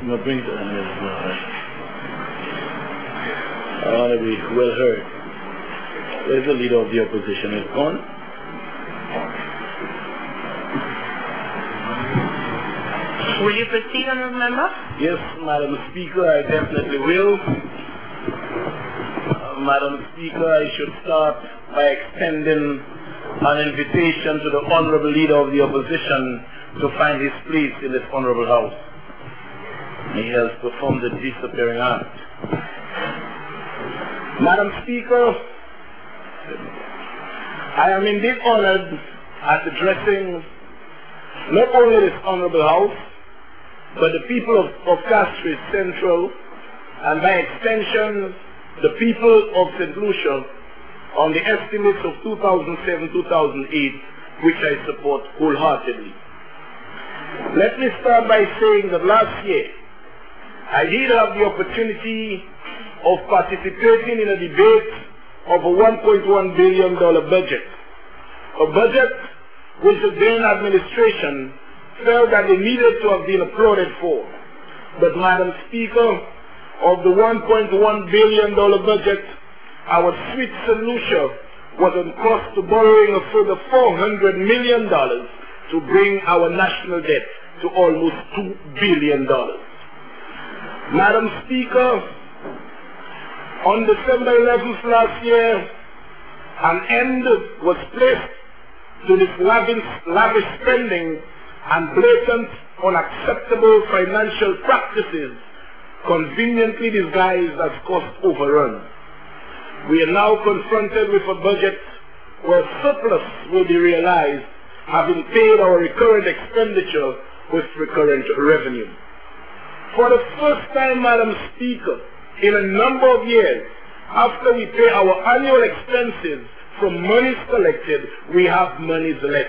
My bring to an end. I want to be well heard. Where's the leader of the opposition? Is gone? Will you proceed, honourable member? Yes, Madam Speaker, I definitely will. Madam Speaker, I should start by extending an invitation to the Honourable Leader of the Opposition to find his place in this Honourable House. He has performed a disappearing act. Madam Speaker, I am indeed honoured at addressing not only this Honourable House, but the people of Castries Central, and by extension, the people of St. Lucia, on the estimates of 2007-2008, which I support wholeheartedly. Let me start by saying that last year, I did have the opportunity of participating in a debate of a $1.1 billion budget. A budget which the then administration felt that they needed to have been applauded for. But Madam Speaker, of the $1.1 billion budget, our sweet St. Lucia was on course to borrowing a further $400 million to bring our national debt to almost $2 billion. Madam Speaker, on December 11th last year, an end was placed to this lavish spending and blatant, unacceptable financial practices conveniently disguised as cost overrun. We are now confronted with a budget where surplus will be realized, having paid our recurrent expenditure with recurrent revenue. For the first time, Madam Speaker, in a number of years, after we pay our annual expenses from monies collected, we have monies left.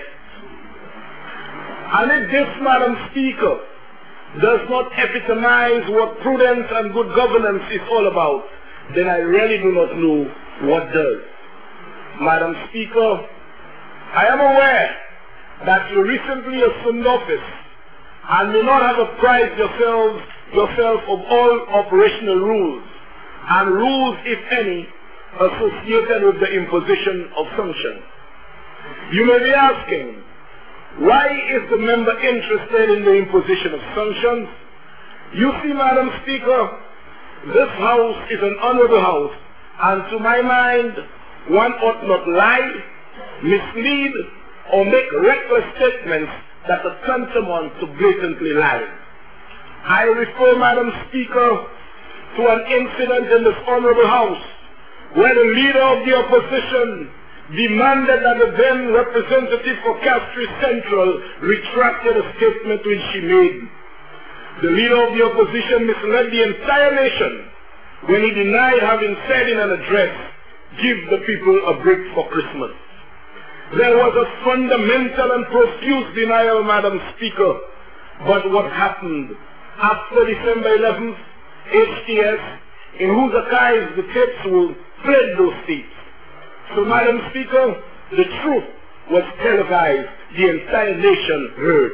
And if this, Madam Speaker, does not epitomize what prudence and good governance is all about, then I really do not know what does. Madam Speaker, I am aware that you recently assumed office and may not have apprised yourself of all operational rules, and rules, if any, associated with the imposition of sanctions. You may be asking, why is the member interested in the imposition of sanctions? You see, Madam Speaker, this House is an honourable House, and to my mind, one ought not lie, mislead, or make reckless statements that are tantamount to blatantly lying. I refer, Madam Speaker, to an incident in this honourable House where the leader of the opposition demanded that the then representative for Castries Central retracted a statement which she made. The leader of the opposition misled the entire nation when he denied having said in an address, "Give the people a break for Christmas." There was a fundamental and profuse denial, Madam Speaker. But what happened after December 11th, HTS, in whose archives the tapes will fled those tapes. So, Madam Speaker, the truth was televised. The entire nation heard.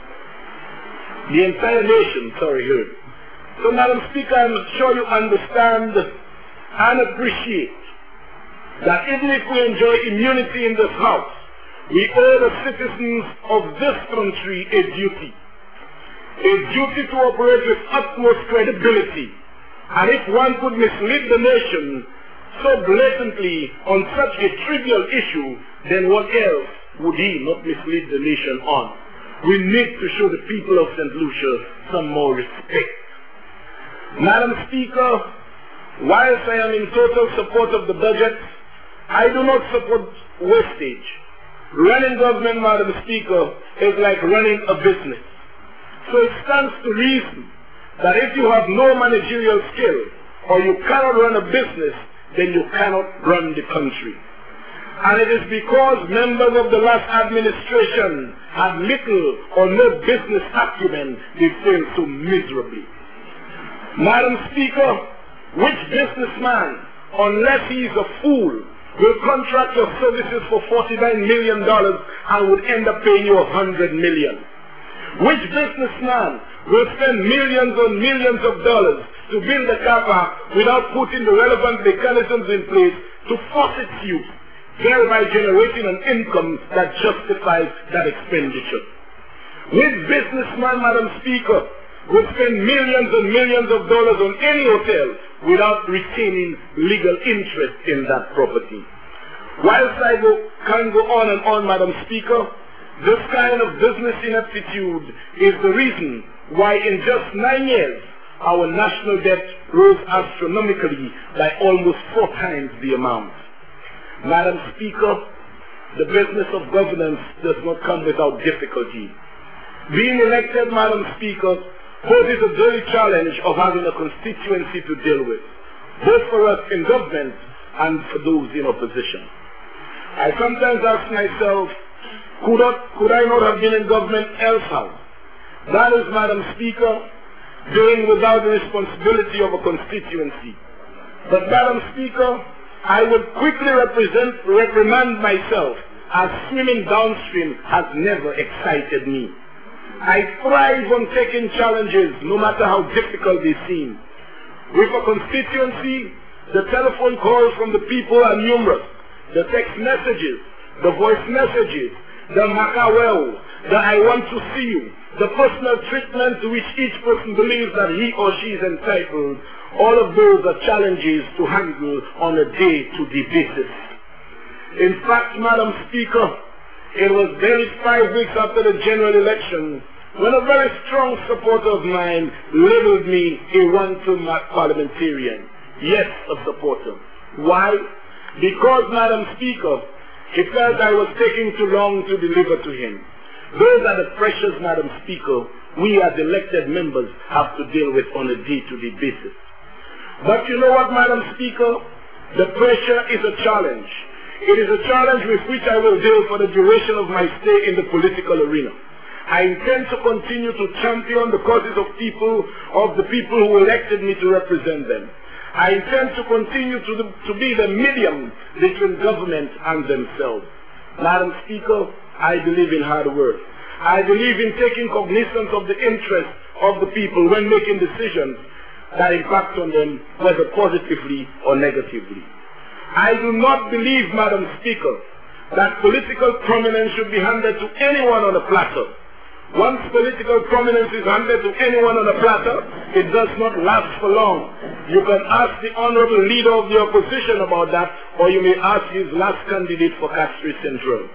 Heard. So, Madam Speaker, I'm sure you understand and appreciate that even if we enjoy immunity in this House, we owe the citizens of this country a duty to operate with utmost credibility. And if one could mislead the nation so blatantly on such a trivial issue, then what else would he not mislead the nation on? We need to show the people of St. Lucia some more respect. Madam Speaker, whilst I am in total support of the budget, I do not support wastage. Running government, Madam Speaker, is like running a business. So it stands to reason that if you have no managerial skill or you cannot run a business, then you cannot run the country. And it is because members of the last administration had little or no business acumen they failed so miserably. Madam Speaker, which businessman, unless he is a fool, will contract your services for $49 million and would end up paying you $100 million? Which businessman will spend millions and millions of dollars to build a car park without putting the relevant mechanisms in place to force its use, thereby generating an income that justifies that expenditure. Which businessman, Madam Speaker, would spend millions and millions of dollars on any hotel without retaining legal interest in that property? Whilst I can go on and on, Madam Speaker, this kind of business ineptitude is the reason why in just 9 years our national debt rose astronomically by almost 4 times the amount. Madam Speaker, the business of governance does not come without difficulty. Being elected, Madam Speaker, poses a daily challenge of having a constituency to deal with, both for us in government and for those in opposition. I sometimes ask myself, could I not have been in government elsewhere? That is, Madam Speaker, doing without the responsibility of a constituency. But, Madam Speaker, I would quickly reprimand myself, as swimming downstream has never excited me. I thrive on taking challenges, no matter how difficult they seem. With a constituency, the telephone calls from the people are numerous. The text messages, the voice messages, the makawel, the I want to see you, the personal treatment to which each person believes that he or she is entitled, all of those are challenges to handle on a day-to-day basis. In fact, Madam Speaker, it was barely 5 weeks after the general election when a very strong supporter of mine labeled me a one-term parliamentarian. Yes, a supporter. Why? Because, Madam Speaker, he felt I was taking too long to deliver to him. Those are the pressures, Madam Speaker, we as elected members have to deal with on a day-to-day basis. But you know what, Madam Speaker? The pressure is a challenge. It is a challenge with which I will deal for the duration of my stay in the political arena. I intend to continue to champion the causes of the people who elected me to represent them. I intend to continue to be the medium between government and themselves. Madam Speaker, I believe in hard work. I believe in taking cognizance of the interests of the people when making decisions that impact on them, whether positively or negatively. I do not believe, Madam Speaker, that political prominence should be handed to anyone on a platter. Once political prominence is handed to anyone on a platter, it does not last for long. You can ask the honorable leader of the opposition about that, or you may ask his last candidate for Castries Central.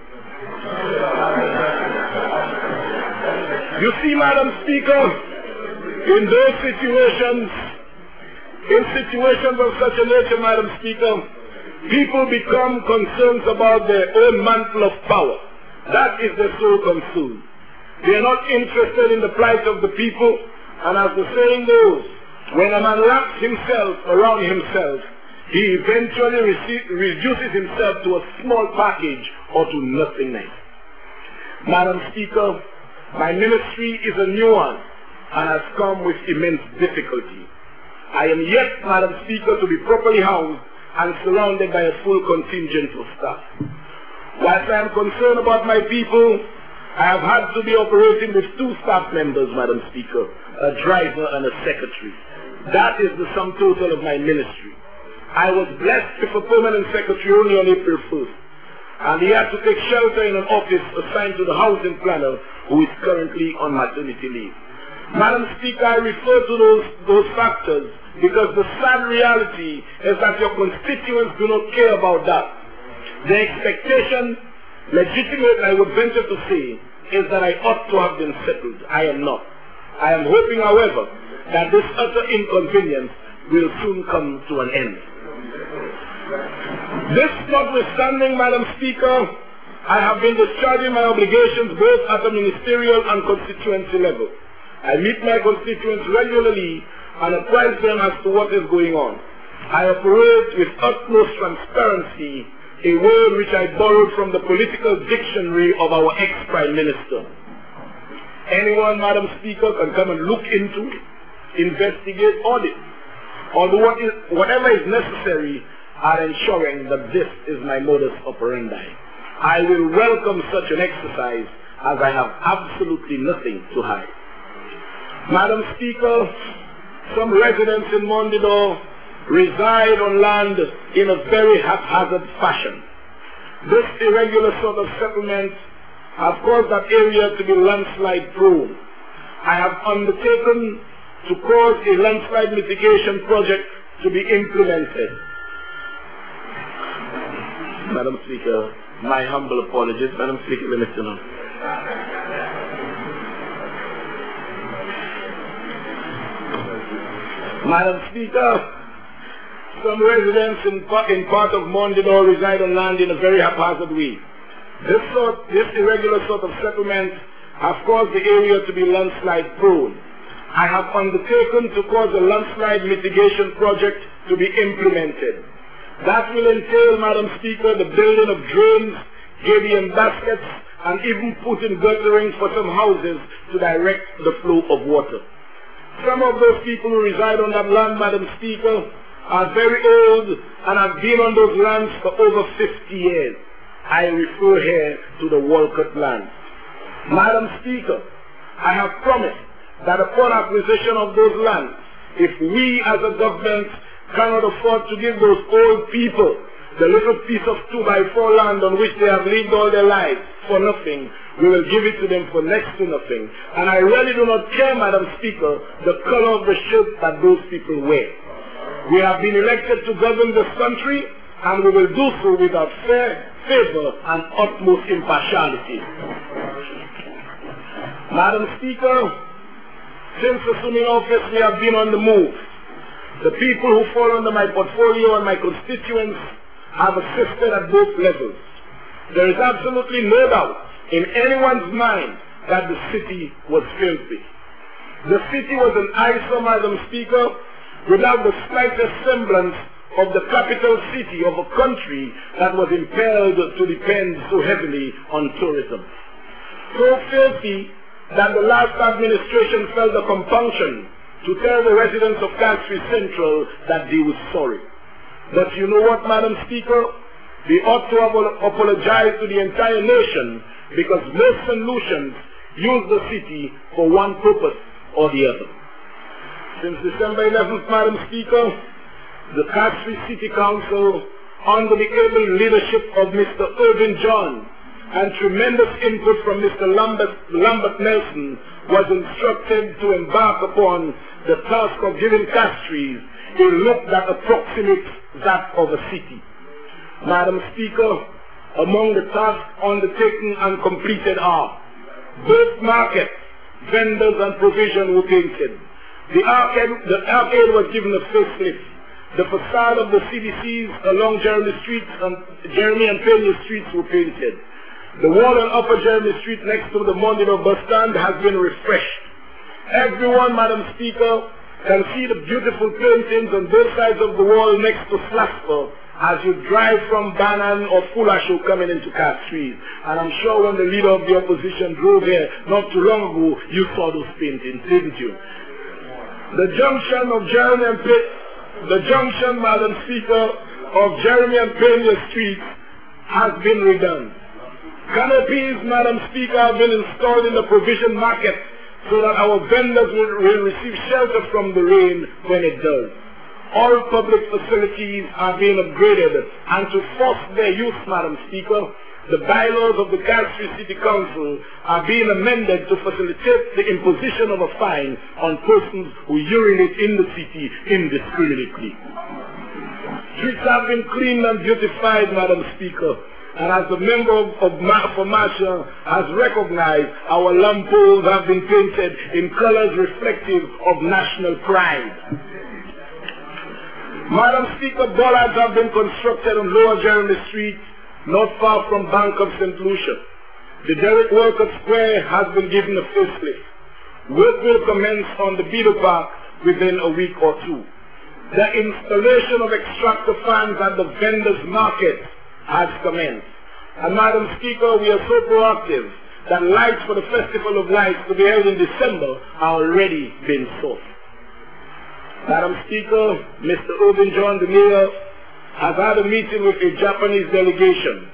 You see, Madam Speaker, in those situations, in situations of such a nature, Madam Speaker, people become concerned about their own mantle of power. That is their sole concern. They are not interested in the plight of the people, and as the saying goes, when a man wraps himself around himself, he eventually reduces himself to a small package or to nothingness. Madam Speaker, my ministry is a new one and has come with immense difficulty. I am yet, Madam Speaker, to be properly housed and surrounded by a full contingent of staff. Whilst I am concerned about my people, I have had to be operating with 2 staff members, Madam Speaker, a driver and a secretary. That is the sum total of my ministry. I was blessed with a permanent secretary only on April 1st, and he had to take shelter in an office assigned to the housing planner who is currently on maternity leave. Madam Speaker, I refer to those factors because the sad reality is that your constituents do not care about that. The expectation, legitimate, I would venture to say, is that I ought to have been settled. I am not. I am hoping, however, that this utter inconvenience will soon come to an end. This notwithstanding, Madam Speaker, I have been discharging my obligations both at the ministerial and constituency level. I meet my constituents regularly and apprise them as to what is going on. I operate with utmost transparency, a word which I borrowed from the political dictionary of our ex-Prime Minister. Anyone, Madam Speaker, can come and look into, investigate, audit, or do whatever is necessary are ensuring that this is my modus operandi. I will welcome such an exercise as I have absolutely nothing to hide. Madam Speaker, some residents in Mondidor reside on land in a very haphazard fashion. This irregular sort of settlement has caused that area to be landslide prone. I have undertaken to cause a landslide mitigation project to be implemented. Madam Speaker, my humble apologies. Madam Speaker, let me turn on. Madam Speaker, some residents in part of Mondidor reside on land in a very haphazard way. This irregular sort of settlement has caused the area to be landslide prone. I have undertaken to cause a landslide mitigation project to be implemented. That will entail, Madam Speaker, the building of drains, JBM baskets, and even putting guttering for some houses to direct the flow of water. Some of those people who reside on that land, Madam Speaker, are very old and have been on those lands for over 50 years. I refer here to the Walcott land. Madam Speaker, I have promised that upon acquisition of those lands, if we as a government cannot afford to give those old people the little piece of 2x4 land on which they have lived all their lives for nothing, we will give it to them for next to nothing. And I really do not care, Madam Speaker, the color of the shirt that those people wear. We have been elected to govern this country, and we will do so without fair favor and utmost impartiality. Madam Speaker, since assuming office, we have been on the move. The people who fall under my portfolio and my constituents have assisted at both levels. There is absolutely no doubt in anyone's mind that the city was filthy. The city was an eyesore, Madam Speaker, without the slightest semblance of the capital city of a country that was impelled to depend so heavily on tourism. So filthy that the last administration felt the compunction to tell the residents of Castries Central that they were sorry. But you know what, Madam Speaker? They ought to apologize to the entire nation, because most solutions use the city for one purpose or the other. Since December 11th, Madam Speaker, the Castries City Council, under the able leadership of Mr. Irvin John and tremendous input from Mr. Lambert Nelson, was instructed to embark upon the task of giving Castries a look that approximates that of a city. Madam Speaker, among the tasks undertaken and completed are both markets, vendors and provision were painted. The arcade was given a facelift. The facade of the CDCs along Jeremy and Pena streets were painted. The wall on Upper Jeremy Street next to the Mondidor bus stand has been refreshed. Everyone, Madam Speaker, can see the beautiful paintings on both sides of the wall next to Slasper as you drive from Bannan or Fulasho coming into Castries. And I'm sure when the leader of the opposition drove here not too long ago, you saw those paintings, didn't you? The junction of Jeremy and Madam Speaker, of Jeremy and Pena Street has been redone. Canopies, Madam Speaker, have been installed in the provision market so that our vendors will receive shelter from the rain when it does. All public facilities are being upgraded, and to force their use, Madam Speaker, the bylaws of the Castries City Council are being amended to facilitate the imposition of a fine on persons who urinate in the city indiscriminately. Streets have been cleaned and beautified, Madam Speaker, and as the member for Masha has recognized, our lampposts have been painted in colors reflective of national pride. Madam Speaker, bollards have been constructed on Lower Jeremy Street, not far from Bank of St. Lucia. The Derrick Walcott Square has been given a facelift. Work will commence on the Beetle Park within a week or two. The installation of extractor fans at the vendors' market has commenced. And Madam Speaker, we are so proactive that lights for the Festival of Lights to be held in December are already being sought. Madam Speaker, Mr. Irvin John, the Mayor, has had a meeting with a Japanese delegation.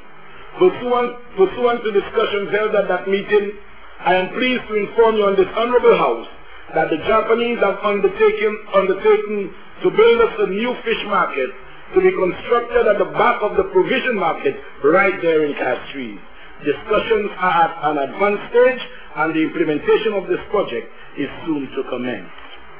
Pursuant to discussions held at that meeting, I am pleased to inform you on this Honorable House that the Japanese have undertaken to build us a new fish market to be constructed at the back of the provision market right there in Castries. Discussions are at an advanced stage and the implementation of this project is soon to commence.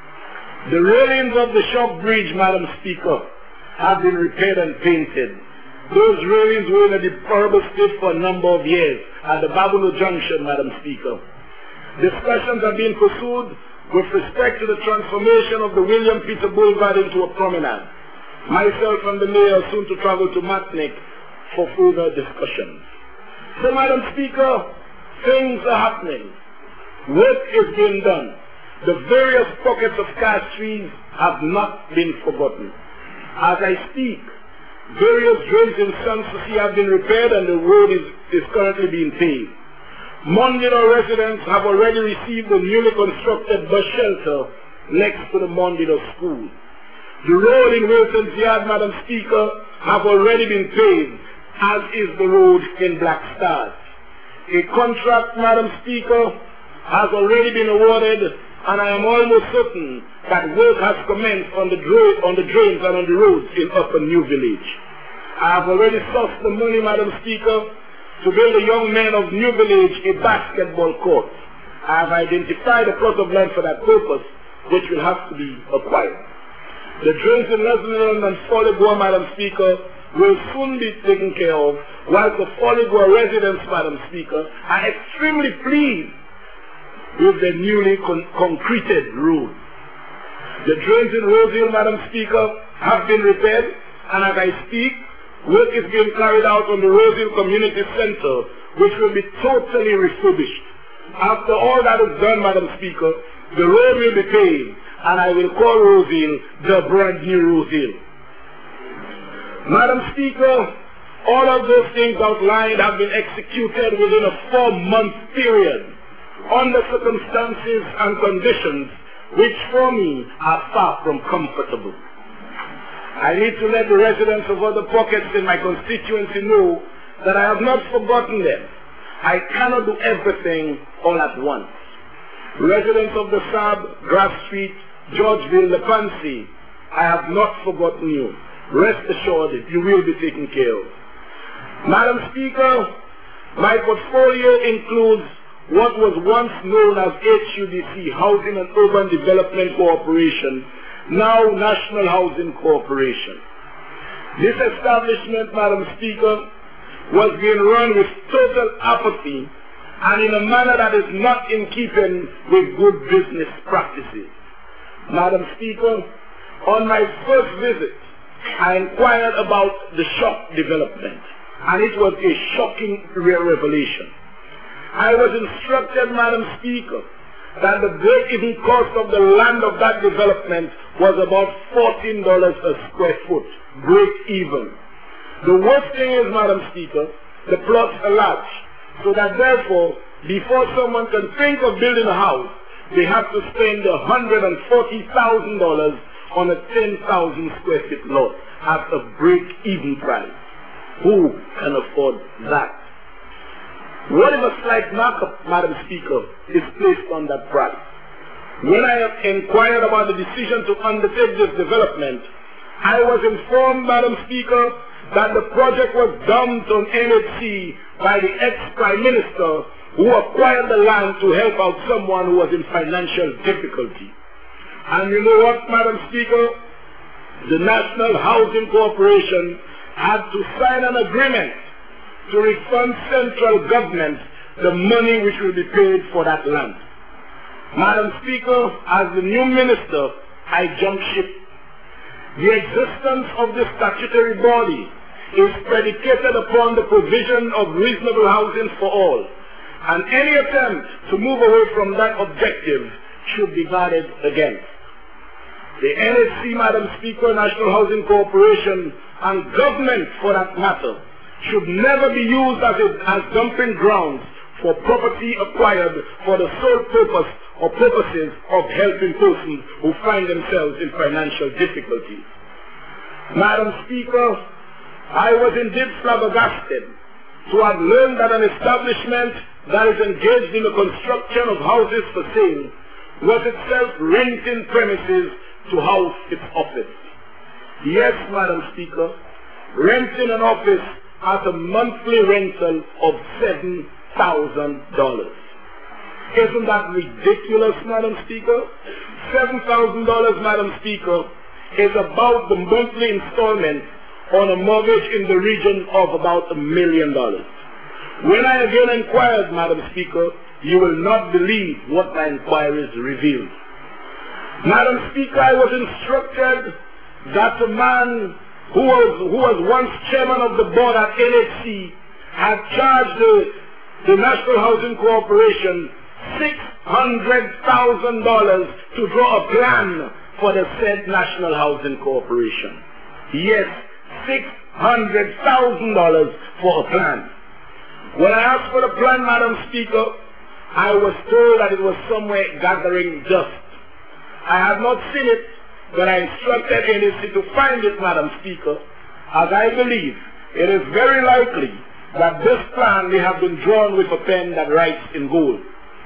The railings of the Shop Bridge, Madam Speaker, have been repaired and painted. Those railings were in a deplorable state for a number of years at the Babulo Junction, Madam Speaker. Discussions are being pursued with respect to the transformation of the William Peter Boulevard into a promenade. Myself and the mayor are soon to travel to Matnik for further discussions. So, Madam Speaker, things are happening. Work is being done. The various pockets of Castries have not been forgotten. As I speak, various drains in Sanssouci have been repaired and the road is currently being paved. Mondino residents have already received the newly constructed bus shelter next to the Mondino school. The road in Wilson's Yard, Madam Speaker, have already been paved, as is the road in Black Stars. A contract, Madam Speaker, has already been awarded, and I am almost certain that work has commenced on the drains and on the roads in Upper New Village. I have already sourced the money, Madam Speaker, to build the young men of New Village a basketball court. I have identified a plot of land for that purpose, which will have to be acquired. The drains in Leslie and Folligua, Madam Speaker, will soon be taken care of, while the Folligua residents, Madam Speaker, are extremely pleased with the newly concreted road. The drains in Rosehill, Madam Speaker, have been repaired, and as I speak, work is being carried out on the Rosehill Community Center, which will be totally refurbished. After all that is done, Madam Speaker, the road will be paved, and I will call Rosehill the brand new Rosehill. Madam Speaker, all of those things outlined have been executed within a 4-month period, under circumstances and conditions which for me are far from comfortable. I need to let the residents of other pockets in my constituency know that I have not forgotten them. I cannot do everything all at once. Residents of the Sab, Grass Street, Georgeville, Lepansi, I have not forgotten you. Rest assured that you will be taken care of. Madam Speaker, my portfolio includes what was once known as HUDC, Housing and Urban Development Corporation, now National Housing Corporation. This establishment, Madam Speaker, was being run with total apathy and in a manner that is not in keeping with good business practices. Madam Speaker, on my first visit, I inquired about the shop development, and it was a shocking revelation. I was instructed, Madam Speaker, that the break-even cost of the land of that development was about $14 a square foot, break-even. The worst thing is, Madam Speaker, the plots are large, so that therefore, before someone can think of building a house, they have to spend $140,000 on a 10,000 square feet lot at a break-even price. Who can afford that? What if a slight markup, Madam Speaker, is placed on that price? When I inquired about the decision to undertake this development, I was informed, Madam Speaker, that the project was dumped on NHC by the ex-Prime Minister who acquired the land to help out someone who was in financial difficulty. And you know what, Madam Speaker? The National Housing Corporation had to sign an agreement to refund central government the money which will be paid for that land. Madam Speaker, as the new minister, I jump ship. The existence of this statutory body is predicated upon the provision of reasonable housing for all, and any attempt to move away from that objective should be guarded against. The NHC, Madam Speaker, National Housing Corporation, and government for that matter, should never be used as dumping grounds for property acquired for the sole purpose or purposes of helping persons who find themselves in financial difficulties. Madam Speaker, I was indeed flabbergasted to have learned that an establishment that is engaged in the construction of houses for sale was itself renting premises to house its office. Yes, Madam Speaker, renting an office at a monthly rental of $7,000. Isn't that ridiculous, Madam Speaker? $7,000, Madam Speaker, is about the monthly installment on a mortgage in the region of about $1 million. When I again inquired, Madam Speaker, you will not believe what my inquiries revealed. Madam Speaker, I was instructed that a man who was once chairman of the board at NHC had charged the National Housing Corporation $600,000 to draw a plan for the said National Housing Corporation. Yes, $600,000 for a plan. When I asked for the plan, Madam Speaker, I was told that it was somewhere gathering dust. I have not seen it, but I instructed NHC to find it, Madam Speaker, as I believe it is very likely that this plan may have been drawn with a pen that writes in gold.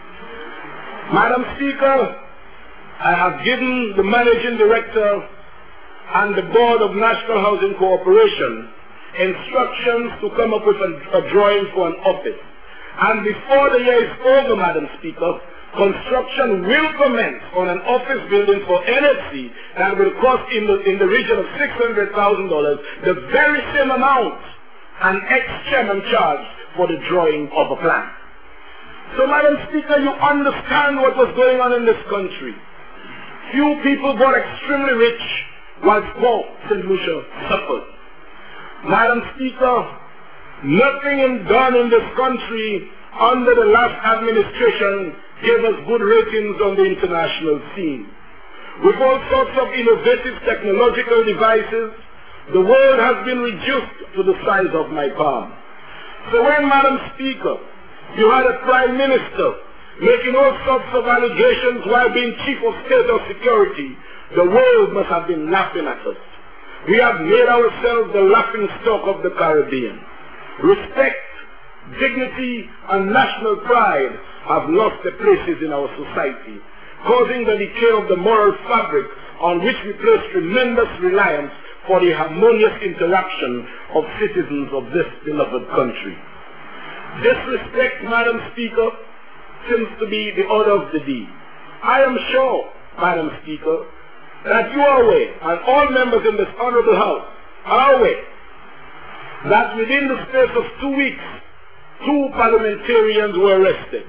Madam Speaker, I have given the managing director and the board of National Housing Corporation instructions to come up with a drawing for an office. And before the year is over, Madam Speaker, construction will commence on an office building for NHC that will cost in the region of $600,000, the very same amount an ex-chairman charged for the drawing of a plan. So, Madam Speaker, you understand what was going on in this country. Few people got extremely rich while poor St. Lucia suffered. Madam Speaker, nothing done in this country under the last administration gave us good ratings on the international scene. With all sorts of innovative technological devices, the world has been reduced to the size of my palm. So when, Madam Speaker, you had a Prime Minister making all sorts of allegations while being Chief of State or Security, the world must have been laughing at us. We have made ourselves the laughing stock of the Caribbean. Respect, dignity, and national pride have lost their places in our society, causing the decay of the moral fabric on which we place tremendous reliance for the harmonious interaction of citizens of this beloved country. Disrespect, Madam Speaker, seems to be the order of the day. I am sure, Madam Speaker, that you are aware, and all members in this honorable house are aware, that within the space of 2 weeks, 2 parliamentarians were arrested.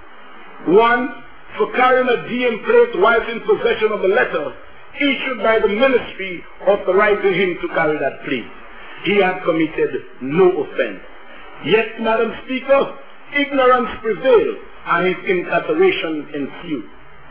One for carrying a DM plate whilst in possession of a letter issued by the ministry authorizing him to carry that plate. He had committed no offense. Yet, Madam Speaker, ignorance prevailed and his incarceration ensued.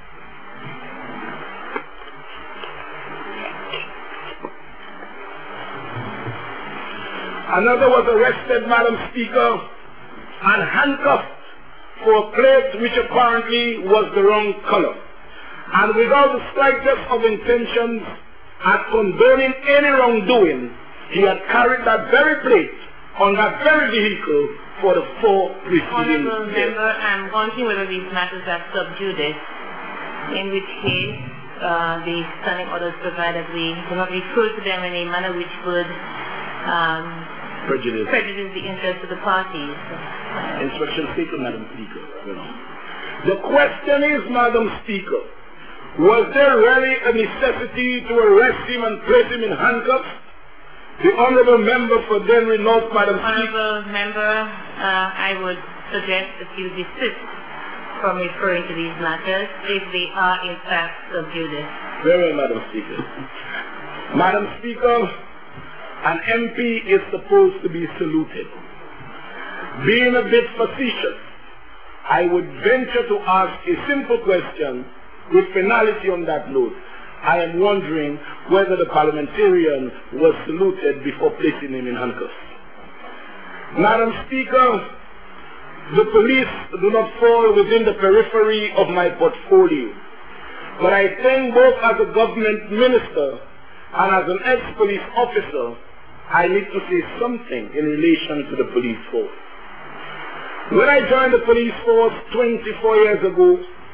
Another was arrested, Madam Speaker, and handcuffed for a plate which apparently was the wrong color. And without the slightest of intentions at condoning any wrongdoing, he had carried that very plate on that very vehicle for the 4 preceding Honorable years. Member, I'm wondering whether these matters are sub judice, in which case the standing orders provide that we do not refer to them in a manner which would prejudice the interest of the parties. Instruction stated, Madam Speaker. The question is, Madam Speaker, was there really a necessity to arrest him and place him in handcuffs? The Honourable Member for Dennery North, Madam Speaker. Honourable Member, I would suggest that you desist from referring to these matters if they are in fact sub judice. Very well, Madam Speaker. Madam Speaker, an MP is supposed to be saluted. Being a bit facetious, I would venture to ask a simple question with finality on that note. I am wondering whether the parliamentarian was saluted before placing him in handcuffs. Madam Speaker, the police do not fall within the periphery of my portfolio. But I think both as a government minister and as an ex-police officer, I need to say something in relation to the police force. When I joined the police force 24 years ago,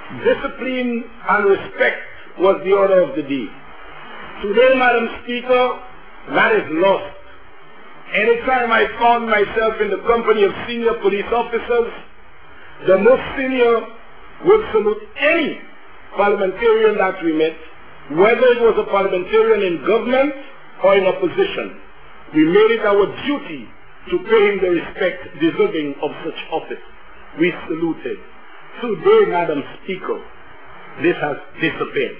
Discipline and respect was the order of the day. Today, Madam Speaker, that is lost. Anytime I found myself in the company of senior police officers, the most senior would salute any parliamentarian that we met, whether it was a parliamentarian in government or in opposition. We made it our duty to pay him the respect deserving of such office. We saluted. Today, Madam Speaker, this has disappeared.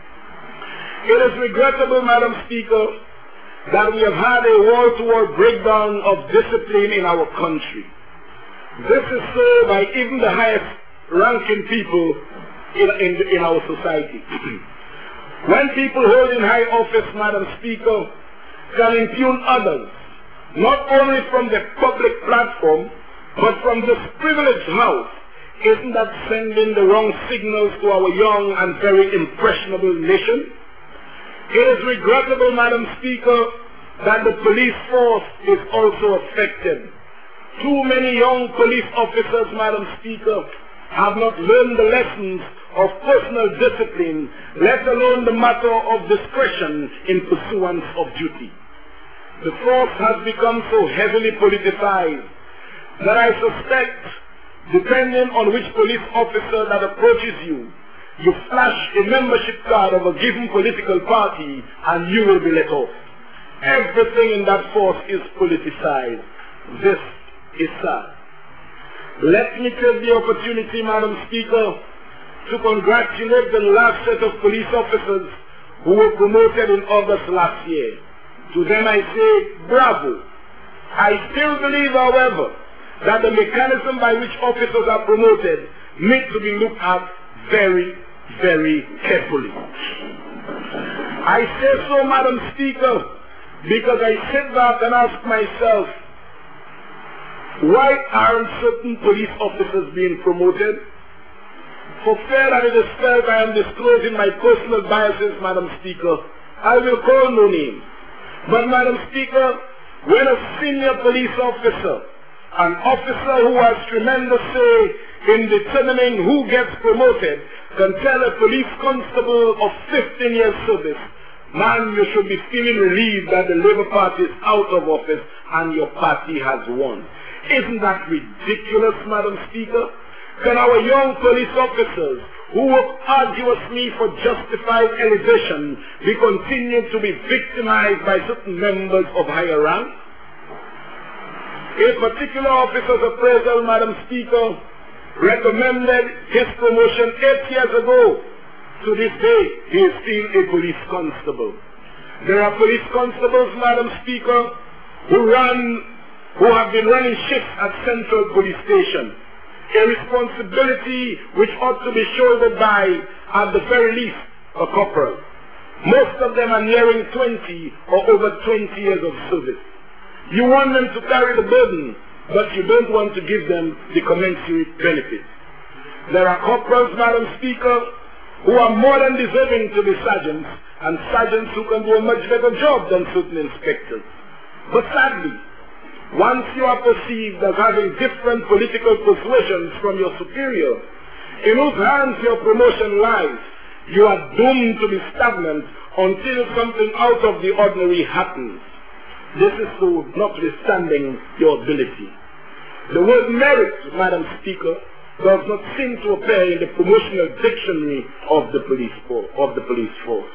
It is regrettable, Madam Speaker, that we have had a wall-to-wall breakdown of discipline in our country. This is so by even the highest ranking people in our society. When people holding high office, Madam Speaker, can impugn others, not only from the public platform, but from this privileged house, isn't that sending the wrong signals to our young and very impressionable nation? It is regrettable, Madam Speaker, that the police force is also affected. Too many young police officers, Madam Speaker, have not learned the lessons of personal discipline, let alone the matter of discretion in pursuance of duty. The force has become so heavily politicized that I suspect, depending on which police officer that approaches you, you flash a membership card of a given political party and you will be let off. Everything in that force is politicized. This is sad. Let me take the opportunity, Madam Speaker, to congratulate the last set of police officers who were promoted in August last year. To them I say, bravo. I still believe, however, that the mechanism by which officers are promoted needs to be looked at very, very carefully. I say so, Madam Speaker, because I sit back and ask myself, why aren't certain police officers being promoted? For fear that it is felt I am disclosing my personal biases, Madam Speaker, I will call no names. But, Madam Speaker, when a senior police officer, an officer who has tremendous say in determining who gets promoted, can tell a police constable of 15 years service, man, you should be feeling relieved that the Labour Party is out of office and your party has won. Isn't that ridiculous, Madam Speaker? Can our young police officers who work arduously for justified elevation be continued to be victimized by certain members of higher rank? A particular officer's appraisal, Madam Speaker, recommended his promotion 8 years ago. To this day, he is still a police constable. There are police constables, Madam Speaker, who have been running shifts at Central Police Station, a responsibility which ought to be shouldered by, at the very least, a corporal. Most of them are nearing 20 or over 20 years of service. You want them to carry the burden, but you don't want to give them the commensurate benefits. There are corporals, Madam Speaker, who are more than deserving to be sergeants, and sergeants who can do a much better job than certain inspectors. But sadly, once you are perceived as having different political persuasions from your superior, in whose hands your promotion lies, you are doomed to be stagnant until something out of the ordinary happens. This is so notwithstanding your ability. The word merit, Madam Speaker, does not seem to appear in the promotional dictionary of the police force.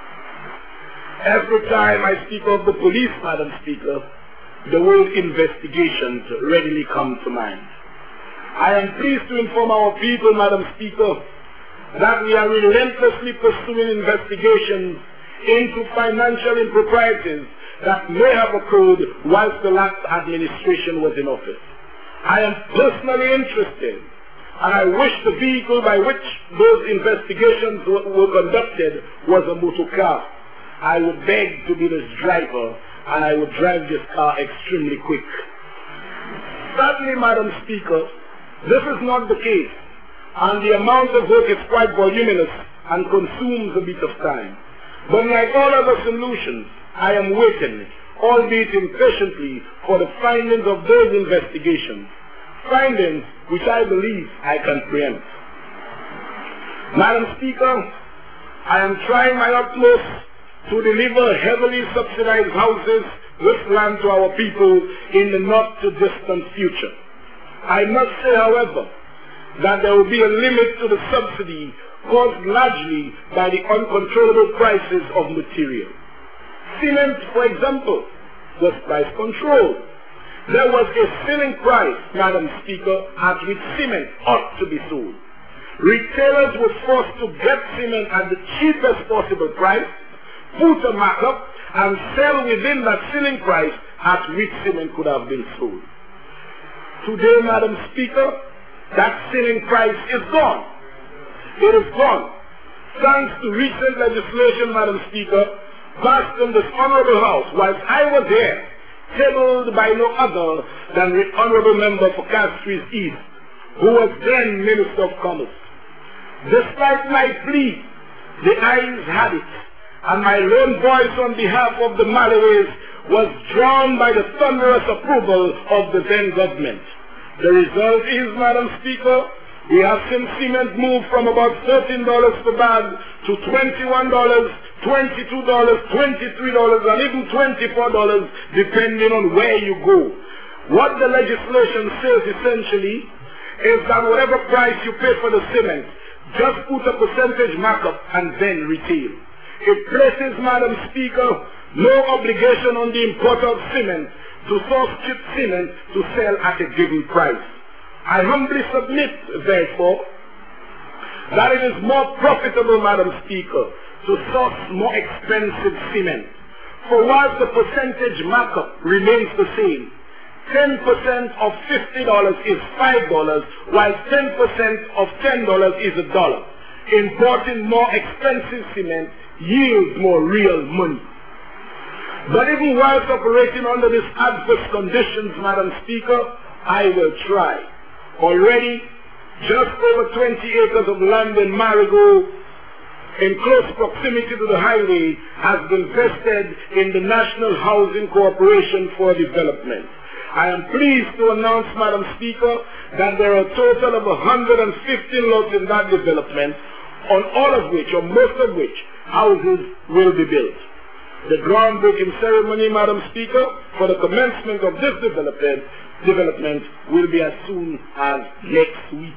Every time I speak of the police, Madam Speaker, the word investigations readily come to mind. I am pleased to inform our people, Madam Speaker, that we are relentlessly pursuing investigations into financial improprieties that may have occurred whilst the last administration was in office. I am personally interested, and I wish the vehicle by which those investigations were conducted was a motor car. I would beg to be this driver, and I would drive this car extremely quick. Certainly, Madam Speaker, this is not the case, and the amount of work is quite voluminous and consumes a bit of time. But like all other solutions, I am waiting, albeit impatiently, for the findings of those investigations, findings which I believe I can preempt. Madam Speaker, I am trying my utmost to deliver heavily subsidized houses with land to our people in the not-too-distant future. I must say, however, that there will be a limit to the subsidy caused largely by the uncontrollable prices of material. Cement, for example, was price controlled. There was a ceiling price, Madam Speaker, at which cement ought to be sold. Retailers were forced to get cement at the cheapest possible price, put a markup, and sell within that ceiling price at which cement could have been sold. Today, Madam Speaker, that ceiling price is gone. It is gone. Thanks to recent legislation, Madam Speaker, passed in this Honorable House whilst I was here, tabled by no other than the Honorable Member for Castries East, who was then Minister of Commerce. Despite my plea, the ayes had it, and my lone voice on behalf of the Malawians was drawn by the thunderous approval of the then government. The result is, Madam Speaker, we have seen cement move from about $13 per bag to $21, $22, $23, and even $24, depending on where you go. What the legislation says essentially is that whatever price you pay for the cement, just put a percentage markup and then retail. It places, Madam Speaker, no obligation on the importer of cement to source cheap cement to sell at a given price. I humbly submit, therefore, that it is more profitable, Madam Speaker, to source more expensive cement. For whilst the percentage markup remains the same, 10% of $50 is $5, while 10% of $10 is $1. Importing more expensive cement yields more real money. But even whilst operating under these adverse conditions, Madam Speaker, I will try. Already, just over 20 acres of land in Marigot, in close proximity to the highway, has been vested in the National Housing Corporation for Development. I am pleased to announce, Madam Speaker, that there are a total of 115 lots in that development, on all of which, or most of which, houses will be built. The groundbreaking ceremony, Madam Speaker, for the commencement of this development will be as soon as next week.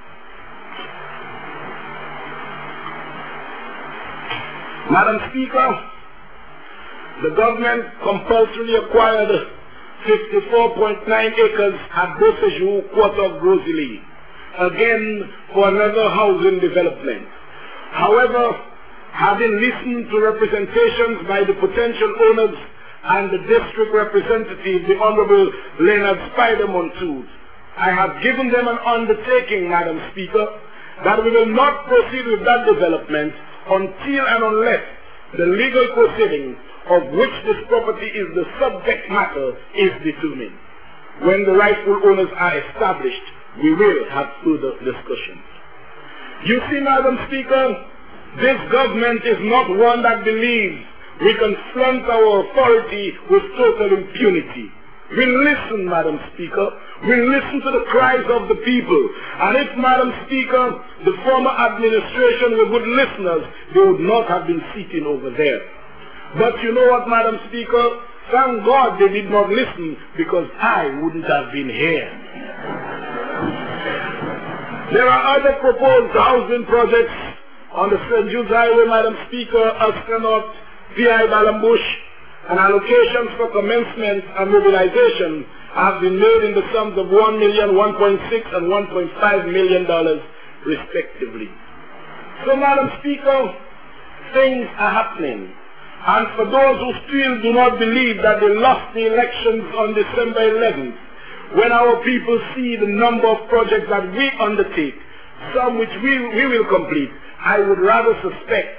Madam Speaker, the government compulsorily acquired 54.9 acres at Beausejour, quarter of Grosley, again for another housing development. However, having listened to representations by the potential owners and the district representative, the Honorable Leonard Spider-Montour, I have given them an undertaking, Madam Speaker, that we will not proceed with that development until and unless the legal proceeding of which this property is the subject matter is determined. When the rightful owners are established, we will have further discussions. You see, Madam Speaker, this government is not one that believes we can flaunt our authority with total impunity. We listen, Madam Speaker. We listen to the cries of the people. And if, Madam Speaker, the former administration were good listeners, they would not have been sitting over there. But you know what, Madam Speaker? Thank God they did not listen, because I wouldn't have been here. There are other proposed housing projects on the St. Jude's Highway, Madam Speaker, Astronaut, P.I. Balambush, and allocations for commencement and mobilization have been made in the sums of $1 million, $1.6 and $1.5 million respectively. So, Madam Speaker, things are happening. And for those who still do not believe that they lost the elections on December 11th, when our people see the number of projects that we undertake, some which we will complete, I would rather suspect,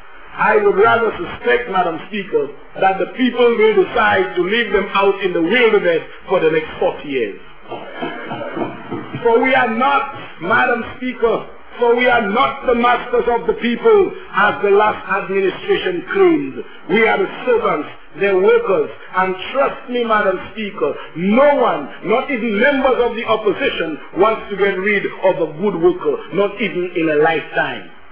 Madam Speaker, that the people will decide to leave them out in the wilderness for the next 40 years. For we are not, Madam Speaker, the masters of the people, as the last administration claimed. We are the servants, their workers, and trust me, Madam Speaker, no one, not even members of the opposition, wants to get rid of a good worker, not even in a lifetime.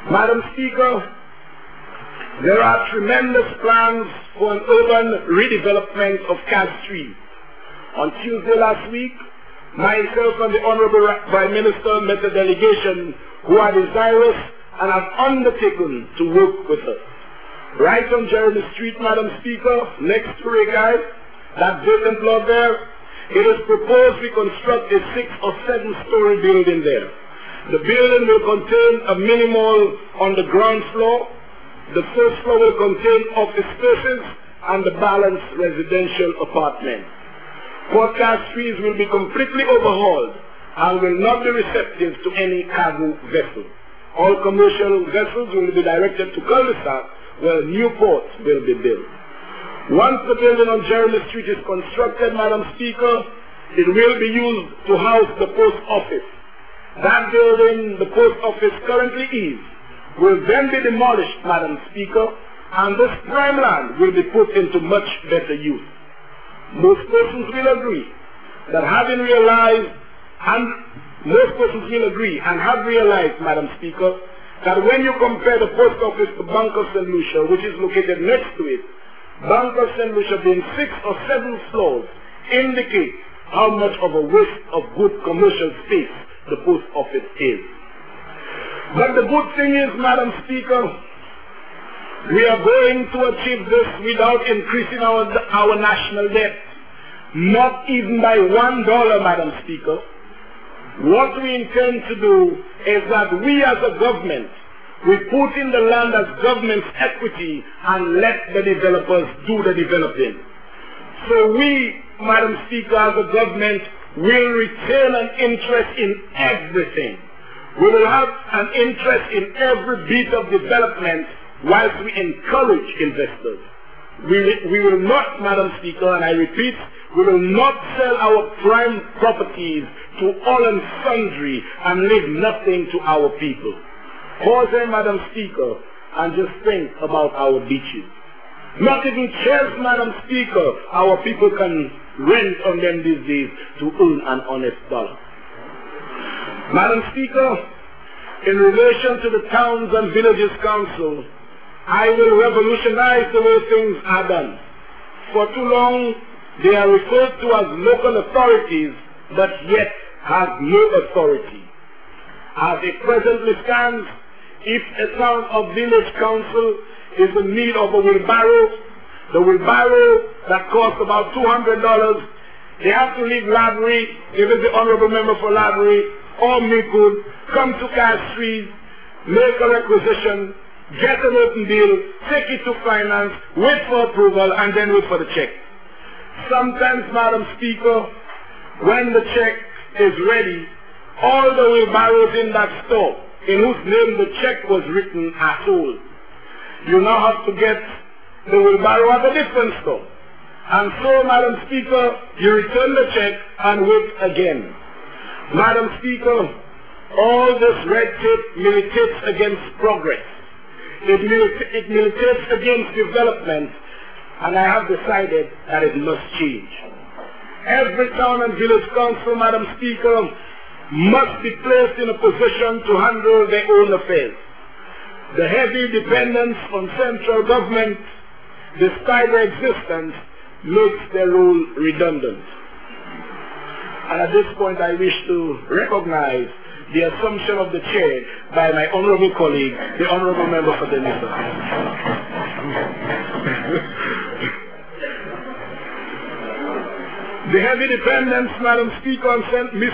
Madam Speaker, there are tremendous plans for an urban redevelopment of Cass Street. On Tuesday last week, myself and the Honorable Prime Minister met a delegation who are desirous and have undertaken to work with us. Right on Jeremy Street, Madam Speaker, next to Regai, that vacant lot there, it is proposed we construct a 6 or 7 story building there. The building will contain a mini mall on the ground floor. The first floor will contain office spaces and the balance residential apartments. Port Cass Street will be completely overhauled and will not be receptive to any cargo vessel. All commercial vessels will be directed to cul-de-sac where new ports will be built. Once the building on Jeremy Street is constructed, Madam Speaker, it will be used to house the post office. That building the post office currently is will then be demolished, Madam Speaker, and this prime land will be put into much better use. Most persons will agree that having realized, and most persons will agree and have realized, Madam Speaker, that when you compare the post office to Bank of St. Lucia, which is located next to it, Bank of St. Lucia being 6 or 7 floors indicates how much of a waste of good commercial space the post office is. But the good thing is, Madam Speaker, we are going to achieve this without increasing our national debt. Not even by $1, Madam Speaker. What we intend to do is that we as a government, we put in the land as government's equity and let the developers do the developing. So we, Madam Speaker, as a government, will retain an interest in everything. We will have an interest in every bit of development whilst we encourage investors. We will not, Madam Speaker, and I repeat, we will not sell our prime properties to all and sundry and leave nothing to our people. Pause there, Madam Speaker, and just think about our beaches. Not even chairs, Madam Speaker, our people can rent on them these days to earn an honest dollar. Madam Speaker, in relation to the Towns and Villages Council, I will revolutionize the way things are done. For too long, they are referred to as local authorities, but yet have no authority. As it presently stands, if a town or village council is in need of a wheelbarrow, the wheelbarrow that costs about $200, they have to leave Ladbury, if it's the Honorable Member for Ladbury, or Meekwood, come to Cass Street, make a requisition, get an open deal, take it to finance, wait for approval, and then wait for the check. Sometimes, Madam Speaker, when the check is ready, all the wheelbarrows in that store, in whose name the check was written, are sold. You now have to get the wheelbarrow at a different store. And so, Madam Speaker, you return the check and wait again. Madam Speaker, all this red tape militates against progress. It militates against development, and I have decided that it must change. Every town and village council, Madam Speaker, must be placed in a position to handle their own affairs. The heavy dependence on central government, despite their existence, makes their role redundant. And at this point, I wish to recognize the assumption of the chair by my honorable colleague, the Honorable Member for Denison. The heavy dependence, Madam Speaker, on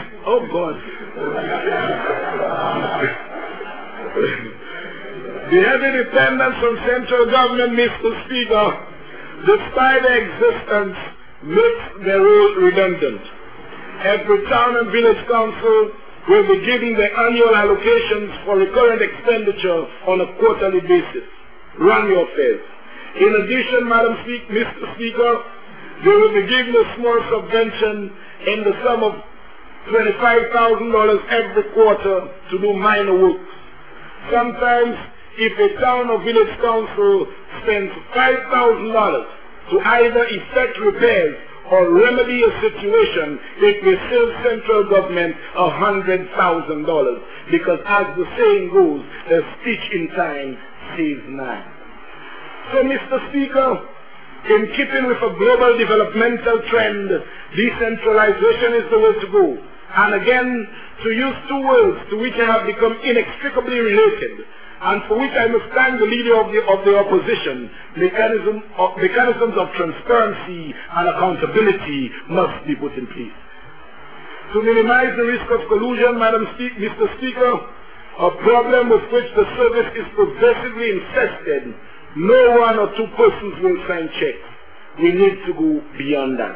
the heavy dependence on central government, Mr. Speaker, despite their existence, makes their role redundant. Every town and village council will be given the annual allocations for recurrent expenditure on a quarterly basis. Run your affairs. In addition, Mr. Speaker, they will be given a small subvention in the sum of $25,000 every quarter to do minor works. Sometimes, if a town or village council spends $5,000 to either effect repairs or remedy a situation, it will save central government $100,000. Because as the saying goes, a stitch in time saves nine. So, Mr. Speaker, in keeping with a global developmental trend, decentralization is the way to go. And again, to use two words to which I have become inextricably related, and for which I must thank the leader of the opposition, mechanisms of transparency and accountability must be put in place. To minimize the risk of collusion, Mr. Speaker, a problem with which the service is progressively infested, no one or two persons will sign checks. We need to go beyond that.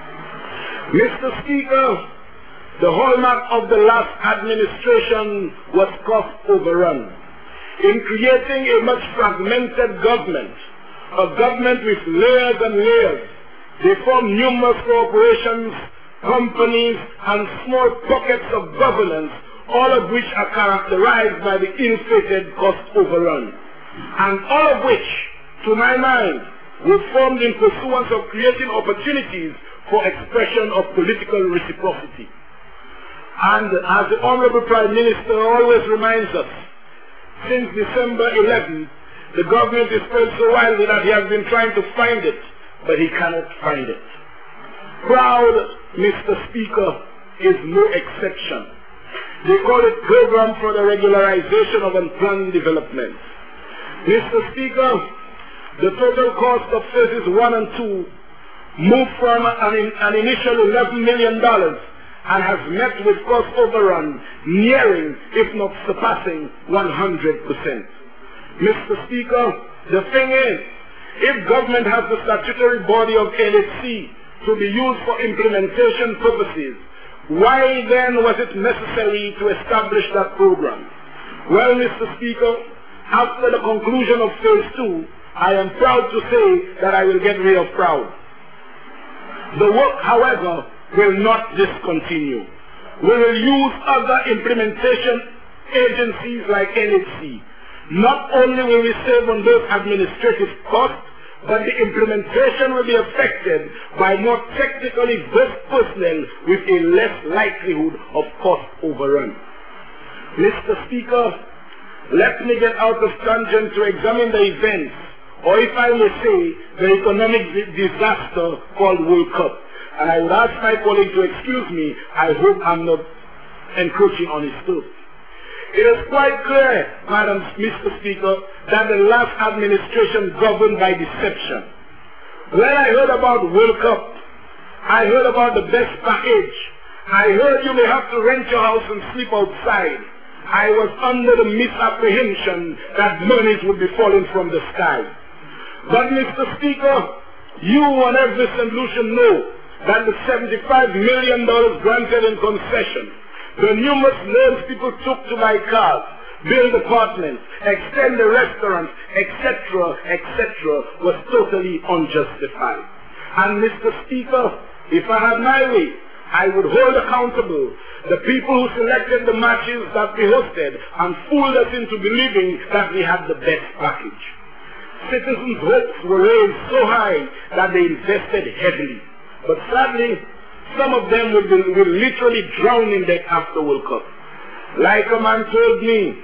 Mr. Speaker, the hallmark of the last administration was cost overrun. In creating a much fragmented government, a government with layers and layers, they form numerous corporations, companies, and small pockets of governance, all of which are characterized by the ill-fated cost overrun. And all of which, to my mind, were formed in pursuance of creating opportunities for expression of political reciprocity. And as the Honorable Prime Minister always reminds us, since December 11th, the government is spread so widely that he has been trying to find it, but he cannot find it. Proud, Mr. Speaker, is no exception. They call it Program for the Regularization of Unplanned Development. Mr. Speaker, the total cost of phases 1 and 2 moved from an initial $11 million and has met with cost overrun nearing, if not surpassing, 100%. Mr. Speaker, the thing is, if government has the statutory body of NHC to be used for implementation purposes, why then was it necessary to establish that program? Well, Mr. Speaker, after the conclusion of phase 2, I am proud to say that I will get rid of proud. The work, however, will not discontinue. We will use other implementation agencies like NHC. Not only will we save on those administrative costs, but the implementation will be affected by more technically versed personnel with a less likelihood of cost overrun. Mr. Speaker, let me get out of tangent to examine the events, or if I may say, the economic disaster called World Cup. And I would ask my colleague to excuse me. I hope I'm not encroaching on his turf. It is quite clear, Mr. Speaker, that the last administration governed by deception. When I heard about World Cup, I heard about the best package. I heard you may have to rent your house and sleep outside. I was under the misapprehension that monies would be falling from the sky. But Mr. Speaker, you and every St. Lucian know that the $75 million granted in concession, the numerous loans people took to buy cars, build apartments, extend the restaurants, etc., was totally unjustified. And Mr. Speaker, if I had my way, I would hold accountable the people who selected the matches that we hosted and fooled us into believing that we had the best package. Citizens' hopes were raised so high that they invested heavily. But sadly, some of them will literally drown in debt after World Cup. Like a man told me,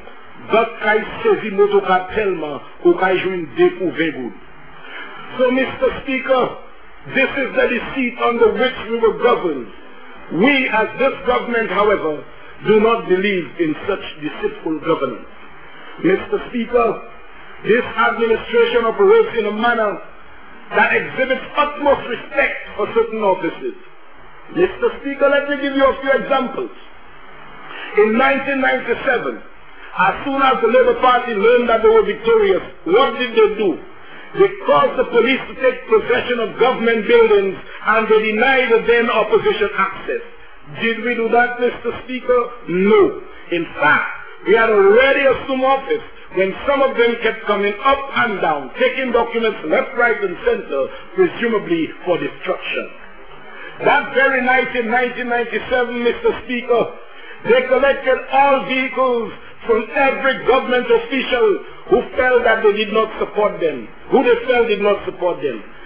so Mr. Speaker, this is the deceit under which we were governed. We as this government, however, do not believe in such deceitful governance. Mr. Speaker, this administration operates in a manner that exhibits utmost respect for certain offices. Mr. Speaker, let me give you a few examples. In 1997, as soon as the Labour Party learned that they were victorious, what did they do? They caused the police to take possession of government buildings and they denied the then opposition access. Did we do that, Mr. Speaker? No. In fact, we had already assumed office when some of them kept coming up and down, taking documents left, right, and center, presumably for destruction. That very night in 1997, Mr. Speaker, they collected all vehicles from every government official who felt that they did not support them, who they felt did not support them.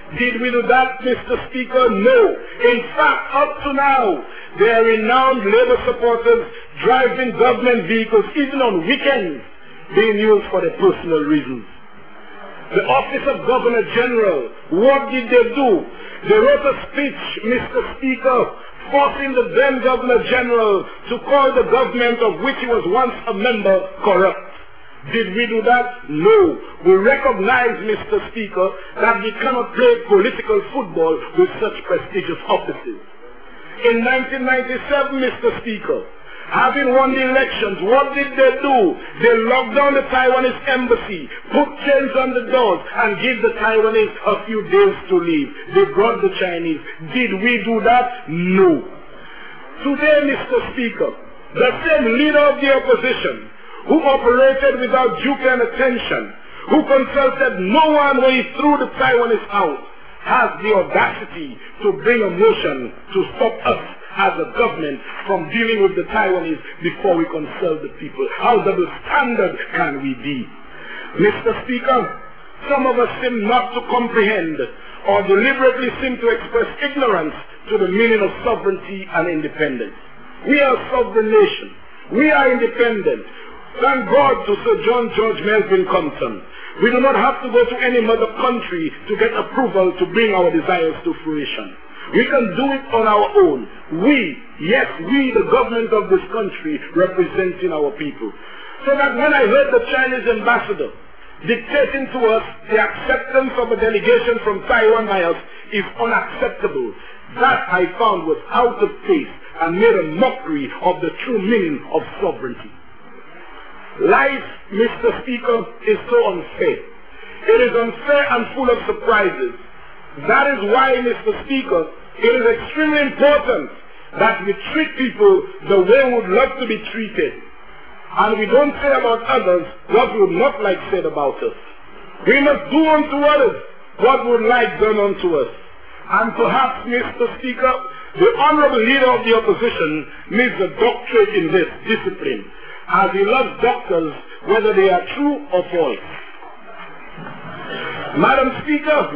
Did we do that, Mr. Speaker? No. In fact, up to now, there are renowned labor supporters driving government vehicles, even on weekends, being used for their personal reasons. The Office of Governor General, what did they do? They wrote a speech, Mr. Speaker, forcing the then Governor General to call the government of which he was once a member corrupt. Did we do that? No. We recognize, Mr. Speaker, that we cannot play political football with such prestigious offices. In 1997, Mr. Speaker, having won the elections, what did they do? They locked down the Taiwanese embassy, put chains on the doors, and gave the Taiwanese a few days to leave. They brought the Chinese. Did we do that? No. Today, Mr. Speaker, the same leader of the opposition, who operated without due care and attention, who consulted no one when he threw the Taiwanese out, has the audacity to bring a motion to stop us as a government from dealing with the Taiwanese before we consult the people. How double standard can we be? Mr. Speaker, some of us seem not to comprehend or deliberately seem to express ignorance to the meaning of sovereignty and independence. We are a sovereign nation. We are independent. Thank God to Sir John George Melvin Compton. We do not have to go to any other country to get approval to bring our desires to fruition. We can do it on our own. We, the government of this country, representing our people. So that when I heard the Chinese ambassador dictating to us the acceptance of a delegation from Taiwan by us is unacceptable, that I found was out of place and made a mockery of the true meaning of sovereignty. Life, Mr. Speaker, is so unfair. It is unfair and full of surprises. That is why, Mr. Speaker, it is extremely important that we treat people the way we would love to be treated. And we don't say about others what we would not like said about us. We must do unto others what we would like done unto us. And perhaps, Mr. Speaker, the honorable leader of the opposition needs a doctorate in this discipline, as he loves doctors whether they are true or false. Madam Speaker,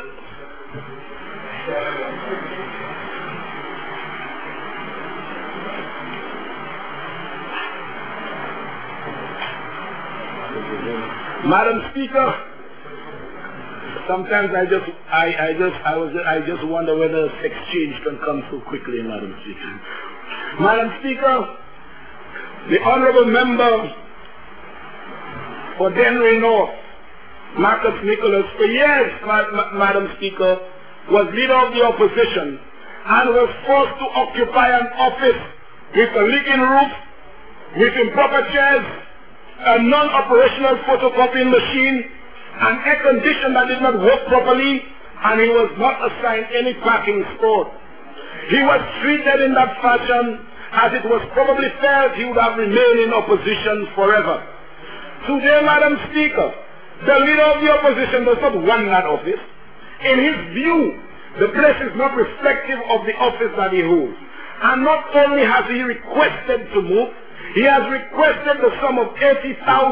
Madam Speaker, sometimes I just wonder whether exchange can come so quickly, Madam Speaker. Madam Speaker, the honorable member for Dennery North, Marcus Nicholas, for years, Madam Speaker, was leader of the opposition and was forced to occupy an office with a leaking roof, with improper chairs, a non-operational photocopying machine, an air condition that did not work properly, and he was not assigned any parking spot. He was treated in that fashion as it was probably felt he would have remained in opposition forever. Today, Madam Speaker, the leader of the opposition does not want that office. In his view, the place is not reflective of the office that he holds. And not only has he requested to move, he has requested the sum of $80,000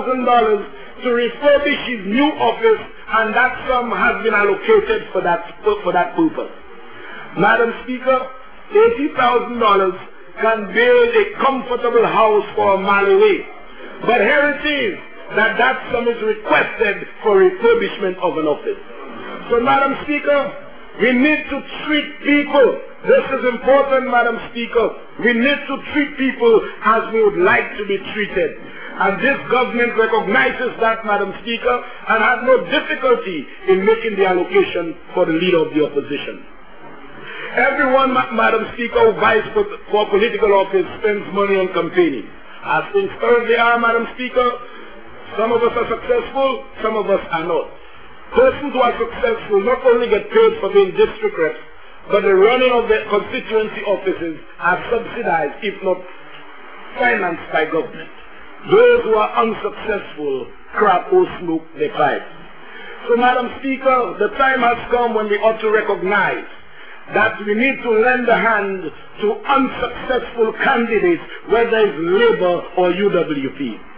to refurbish his new office, and that sum has been allocated for that purpose. Madam Speaker, $80,000 can build a comfortable house for a mile away. But here it is that sum is requested for refurbishment of an office. So, Madam Speaker, we need to treat people. This is important, Madam Speaker. We need to treat people as we would like to be treated. And this government recognizes that, Madam Speaker, and has no difficulty in making the allocation for the leader of the opposition. Everyone, Madam Speaker, who vies for political office spends money on campaigning. As things currently are, Madam Speaker, some of us are successful, some of us are not. Persons who are successful not only get paid for being district reps, but the running of the constituency offices are subsidized, if not financed by government. Those who are unsuccessful crap or smoke their pipes. So, Madam Speaker, the time has come when we ought to recognize that we need to lend a hand to unsuccessful candidates, whether it's Labour or UWP.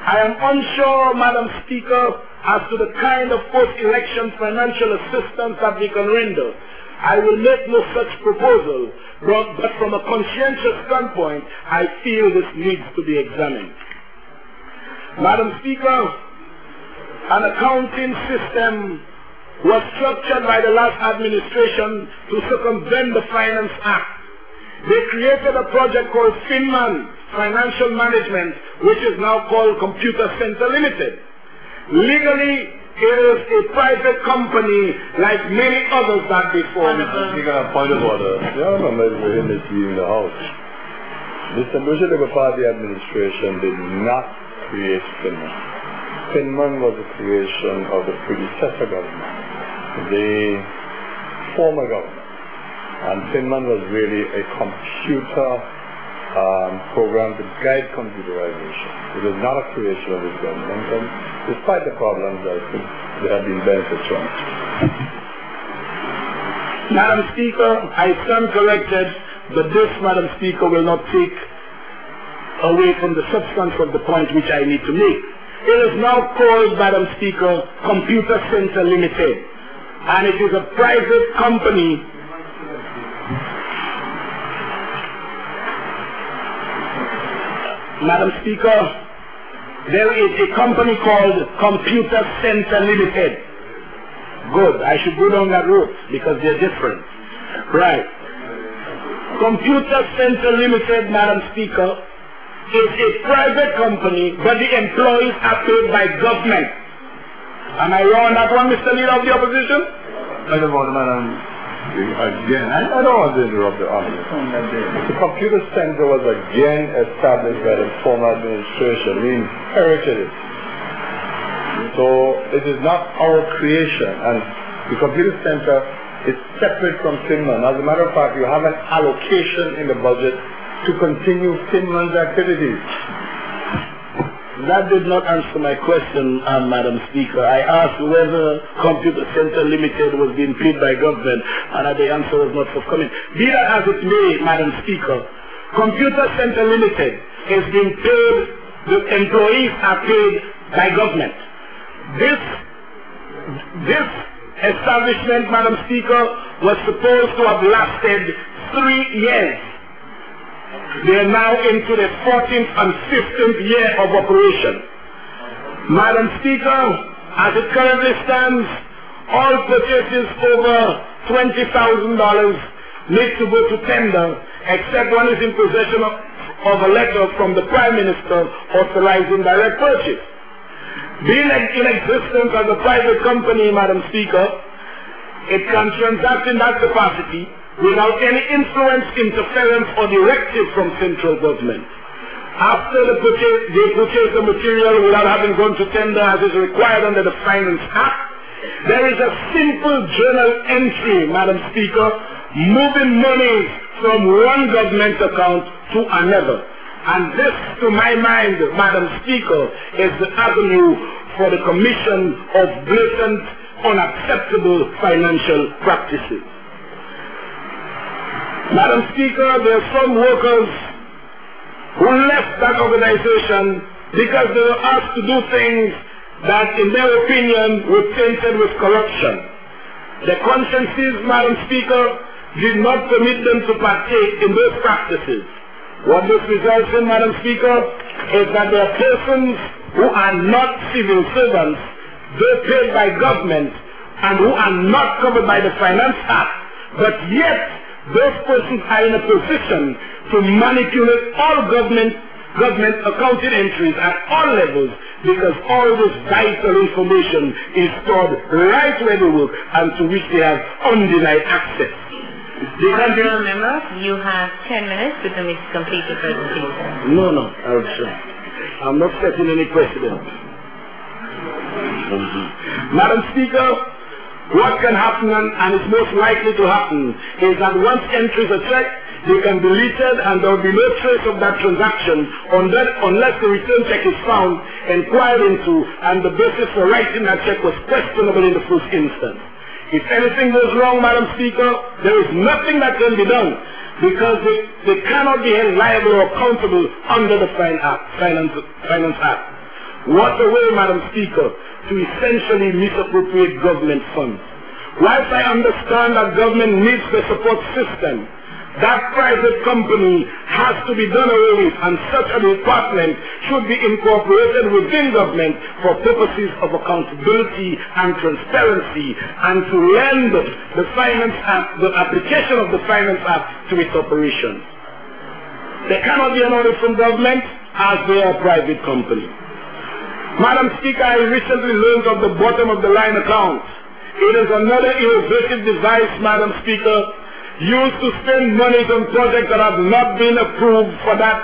I am unsure, Madam Speaker, as to the kind of post-election financial assistance that we can render. I will make no such proposal, but from a conscientious standpoint, I feel this needs to be examined. Madam Speaker, an accounting system was structured by the last administration to circumvent the Finance Act. They created a project called FinMan, Financial Management, which is now called Computer Center Limited. Legally, it is a private company like many others that before. You got a point of order. Yeah, I remember in this in the House. The Social Labour Party administration did not create FinMan. FinMan was a creation of the predecessor government, the former government. And FinMan was really a computer program to guide computerization. It was not a creation of this government, and despite the problems, I think there have been benefits from it. Madam Speaker, I stand corrected, but this, Madam Speaker, will not take away from the substance of the point which I need to make. It is now called, Madam Speaker, Computer Center Limited, and it is a private company. Madam Speaker, there is a company called Computer Center Limited. Good. I should go down that route because they're different. Right. Computer Center Limited, Madam Speaker, is a private company, but the employees are paid by government. Am I wrong on that one, Mr. Leader of the Opposition? I don't want to, Madam. Again, I don't want to interrupt the argument. The Computer Center was again established by the former administration. We inherited it. So it is not our creation. And the Computer Center is separate from FinMan. As a matter of fact, you have an allocation in the budget to continue FinMan's activities. That did not answer my question, Madam Speaker. I asked whether Computer Center Limited was being paid by government, and the answer was not forthcoming. Be that as it may, Madam Speaker, Computer Center Limited is being paid, the employees are paid by government. This establishment, Madam Speaker, was supposed to have lasted 3 years. They are now into the 14th and 15th year of operation. Madam Speaker, as it currently stands, all purchases over $20,000 need to go to tender, except one is in possession of a letter from the Prime Minister authorizing direct purchase. Being in existence as a private company, Madam Speaker, it can transact in that capacity without any influence, interference, or directive from central government. After they purchase the material without having gone to tender as is required under the Finance Act, there is a simple journal entry, Madam Speaker, moving money from one government account to another. And this, to my mind, Madam Speaker, is the avenue for the commission of blatant, unacceptable financial practices. Madam Speaker, there are some workers who left that organization because they were asked to do things that, in their opinion, were tainted with corruption. Their consciences, Madam Speaker, did not permit them to partake in those practices. What this results in, Madam Speaker, is that there are persons who are not civil servants, they're paid by government, and who are not covered by the Finance Act, but yet those persons are in a position to manipulate all government accounting entries at all levels, because all this vital information is stored right where they work and to which they have undenied access. Honourable Member, you have 10 minutes to complete your presentation. No, I'm not setting any precedent. Madam Speaker, what can happen, and is most likely to happen, is that once entries are checked, they can be deleted and there will be no trace of that transaction unless the return check is found, inquired into, and the basis for writing that check was questionable in the first instance. If anything goes wrong, Madam Speaker, there is nothing that can be done, because they cannot be held liable or accountable under the Finance Act. What a way, Madam Speaker, to essentially misappropriate government funds. Whilst I understand that government needs the support system, that private company has to be done away with, and such a department should be incorporated within government for purposes of accountability and transparency, and to lend the Finance Act, the application of the Finance Act to its operations. They cannot be an audit from government as they are a private company. Madam Speaker, I recently learned of the bottom of the line account. It is another innovative device, Madam Speaker, used to spend money on projects that have not been approved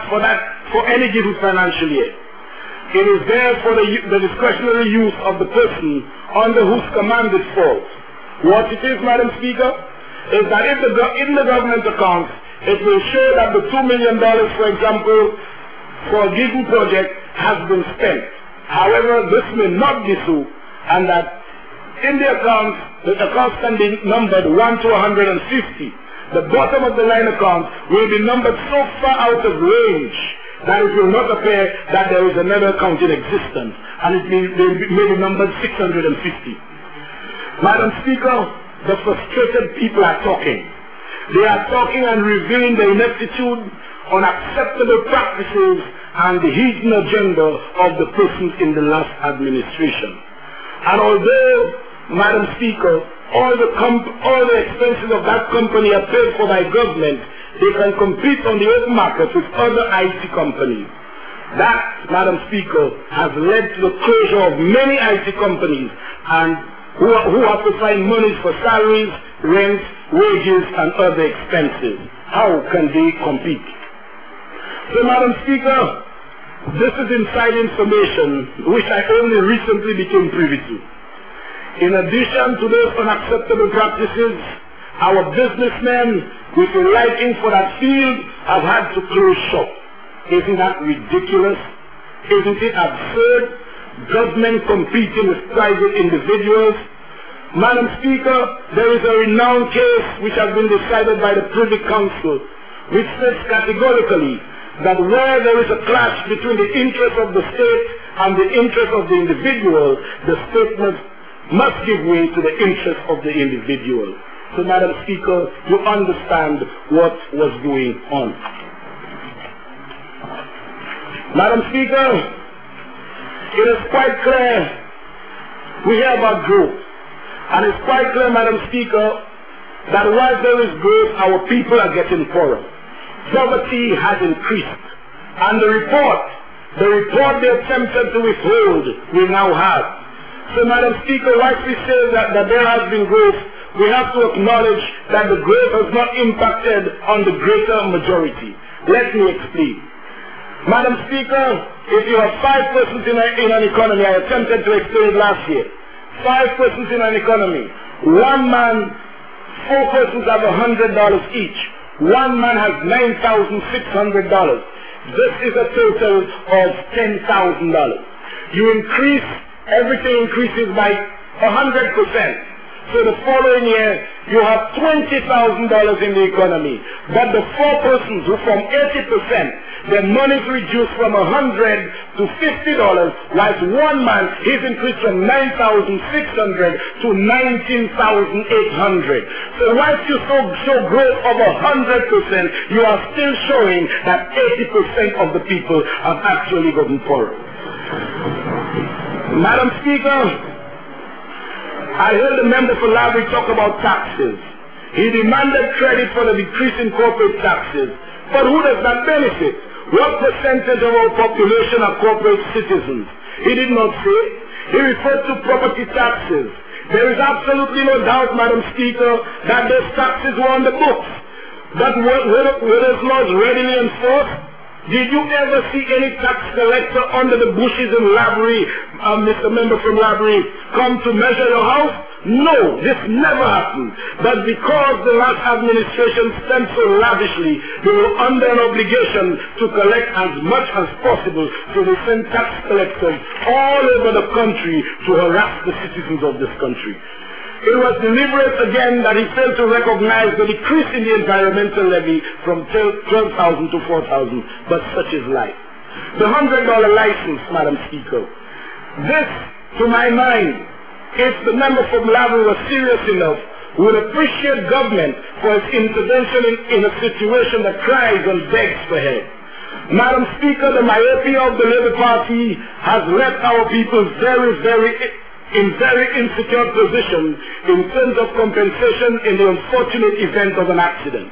for any given financial year. It is there for the discretionary use of the person under whose command it falls. What it is, Madam Speaker, is that in the government accounts, it will show that the $2 million, for example, for a given project has been spent. However, this may not be so, and that in the accounts can be numbered 1 to 150. The bottom of the line account will be numbered so far out of range that it will not appear that there is another account in existence, and it may be numbered 650. Madam Speaker, the frustrated people are talking. They are talking and revealing the ineptitude, unacceptable practices, and the hidden agenda of the persons in the last administration. And although, Madam Speaker, all the expenses of that company are paid for by government, they can compete on the open market with other IT companies. That, Madam Speaker, has led to the closure of many IT companies and who have to find money for salaries, rent, wages, and other expenses. How can they compete? So, Madam Speaker, this is inside information which I only recently became privy to. In addition to those unacceptable practices, our businessmen with a liking for that field have had to close shop. Isn't that ridiculous? Isn't it absurd? Government competing with private individuals. Madam Speaker, there is a renowned case which has been decided by the Privy Council, which says categorically that where there is a clash between the interest of the state and the interest of the individual, the state must give way to the interest of the individual. So, Madam Speaker, you understand what was going on. Madam Speaker, it is quite clear we hear about growth. And it's quite clear, Madam Speaker, that while there is growth, our people are getting poorer. Poverty has increased. And the report they attempted to withhold, we now have. So, Madam Speaker, whilst we say that there has been growth, we have to acknowledge that the growth has not impacted on the greater majority. Let me explain. Madam Speaker, if you have 5 persons in an economy, I attempted to explain it last year. 5 persons in an economy. 1 man, 4 persons have $100 each. 1 man has $9,600. This is a total of $10,000. You increase, everything increases by 100%. So the following year, you have $20,000 in the economy. But the 4 persons who from 80%, their money is reduced from $100 to $50, whilst 1 man, he's increased from $9,600 to $19,800. So whilst you show growth of 100%, you are still showing that 80% of the people have actually gotten poorer. Madam Speaker, I heard the member for Labrie talk about taxes. He demanded credit for the decrease in corporate taxes. But who does that benefit? What percentage of our population are corporate citizens? He did not say. He referred to property taxes. There is absolutely no doubt, Madam Speaker, that those taxes were on the books. But were those laws readily enforced? Did you ever see any tax collector under the bushes in Labrie, Mr. Member from Labrie, come to measure your house? No, this never happened. But because the last administration spent so lavishly, they were under an obligation to collect as much as possible, so they sent tax collectors all over the country to harass the citizens of this country. It was deliberate again that he failed to recognize the decrease in the environmental levy from 12,000 to 4,000, but such is life. The $100 license, Madam Speaker, This, to my mind, if the member from Labour was serious enough, would appreciate government for its intervention in a situation that cries and begs for help. Madam Speaker, the myopia of the Labour Party has left our people in very insecure position in terms of compensation in the unfortunate event of an accident.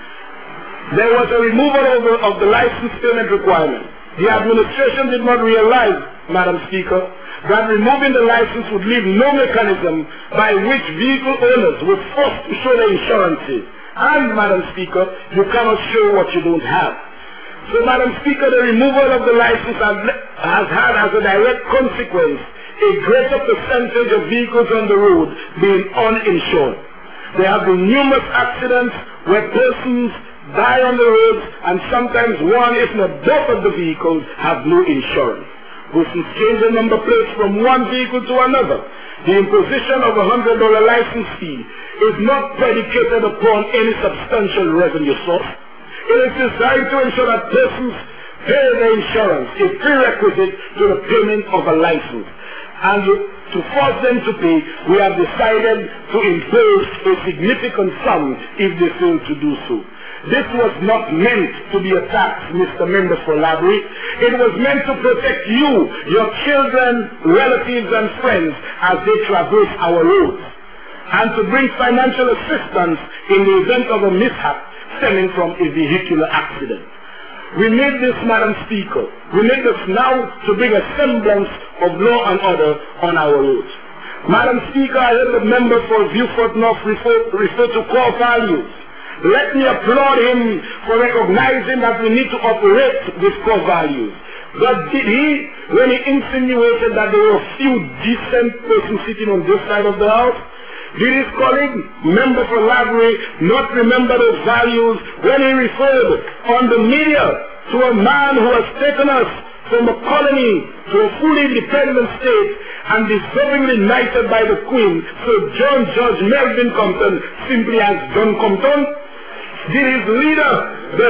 There was a removal of the license payment requirement. The administration did not realize, Madam Speaker, that removing the license would leave no mechanism by which vehicle owners were forced to show their insurances. And, Madam Speaker, you cannot show what you don't have. So, Madam Speaker, the removal of the license has had as a direct consequence a greater percentage of vehicles on the road being uninsured. There have been numerous accidents where persons die on the roads, and sometimes one, if not both of the vehicles, have no insurance. Persons change the number plates from one vehicle to another. The imposition of a $100 license fee is not predicated upon any substantial revenue source. It is designed to ensure that persons pay their insurance, a prerequisite to the payment of a license. And to force them to pay, we have decided to impose a significant sum if they fail to do so. This was not meant to be a tax, Mr. Member for Labour. It was meant to protect you, your children, relatives and friends as they traverse our roads, and to bring financial assistance in the event of a mishap stemming from a vehicular accident. We made this, Madam Speaker, we made this now to bring a semblance of law and order on our roads. Madam Speaker, I heard the member for Beaufort North refer to core values. Let me applaud him for recognizing that we need to operate with core values. But did he, when he insinuated that there were a few decent persons sitting on this side of the house, did his colleague, member for Labour, not remember those values when he referred on the media to a man who has taken us from a colony to a fully independent state and deservingly knighted by the Queen, Sir John George Melvin Compton, simply as John Compton? Did his leader, the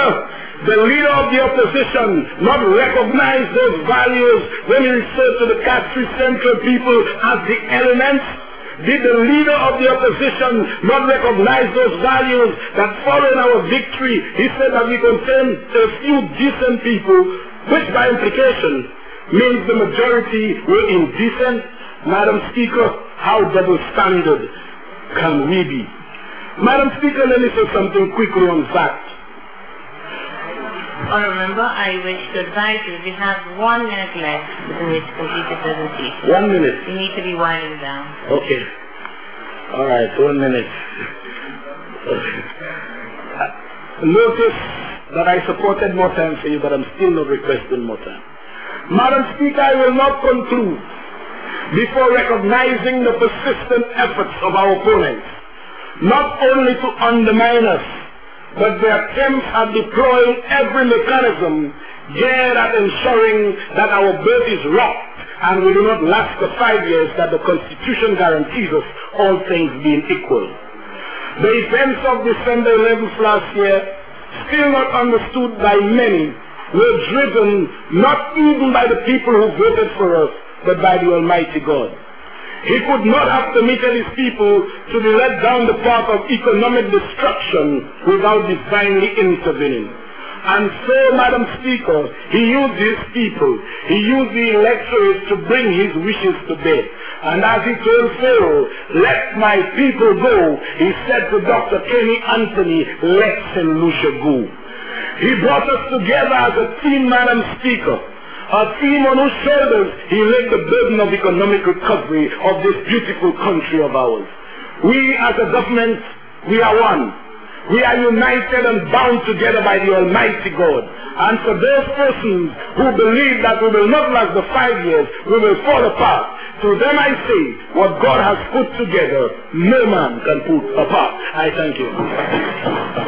leader of the opposition, not recognize those values when he referred to the Catri Central people as the elements? Did the leader of the opposition not recognize those values that following our victory, he said that we contain a few decent people, which by implication means the majority were indecent? Madam Speaker, how double-standard can we be? Madam Speaker, let me say something quickly on that. Honourable Member, I wish to advise you we have 1 minute left in which to complete the presentation. 1 minute. You need to be winding down. Okay. All right, 1 minute. Notice that I supported more time for you, but I'm still not requesting more time. Madam Speaker, I will not conclude before recognizing the persistent efforts of our opponents, not only to undermine us, but their attempts at deploying every mechanism geared at ensuring that our birth is rocked and we do not last the 5 years that the Constitution guarantees us, all things being equal. The events of December 11th last year, still not understood by many, were driven not even by the people who voted for us, but by the Almighty God. He could not have permitted his people to be led down the path of economic destruction without divinely intervening. And so, Madam Speaker, he used his people, he used the electorate to bring his wishes to bear. And as he told Pharaoh, let my people go, he said to Dr. Kenny Anthony, let St. Lucia go. He brought us together as a team, Madam Speaker. A team on whose shoulders he laid the burden of economic recovery of this beautiful country of ours. We as a government, we are one. We are united and bound together by the Almighty God. And for those persons who believe that we will not last the 5 years, we will fall apart. To them I say, what God has put together, no man can put apart. I thank you.